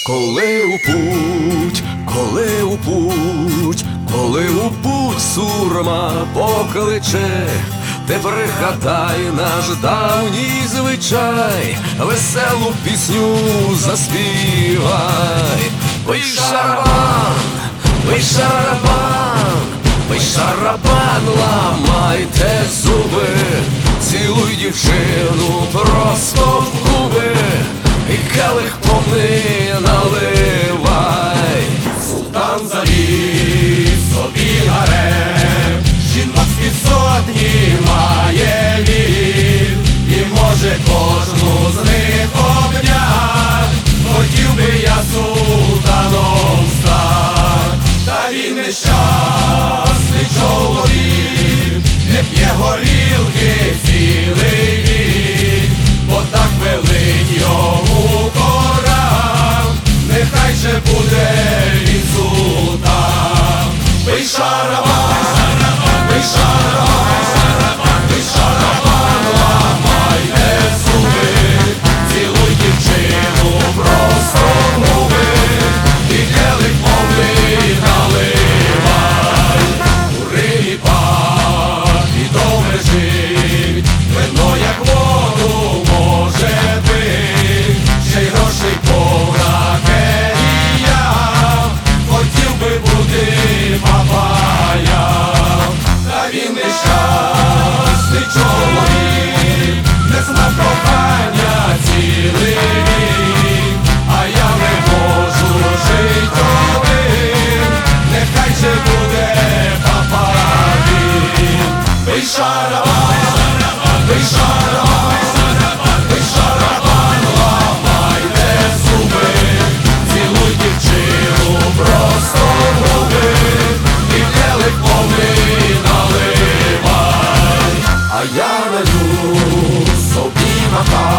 Коли у путь, коли у путь, коли у путь сурма покличе, ти пригадай наш давній звичай, веселу пісню заспівай. Бий шарабан, бий шарабан, бий шарабан, ламайте зуби, цілуй дівчину просто в губи, і келих повний наливай. Султан завів собі гарем, жінок з-під сотні має він, і може кожну з них обнять. Хотів би я султаном стать, та він нещасний чоловік, не п'є горілки цілий рік, бо так велить йому Коран. Нехай же буде він султан. Бий шарабан, бий шарабан, бий шарабан, ламайте зуби, цілуй дівчину просто в губи, і келих повний наливай. У Римі пак і добре жить, вино як воду може пить, ще й грошей повраке і я хотів би бути папаєм. Та він нещасний чоловік, не знав кохання цілий рік, а я не можу жить один, нехай же буде папа він. Бий шарабан, бий шарабан, бий шарабан, ламайте зуби, цілуй дівчину просто в губи, і келих повний наливай. А я налю собі Макар.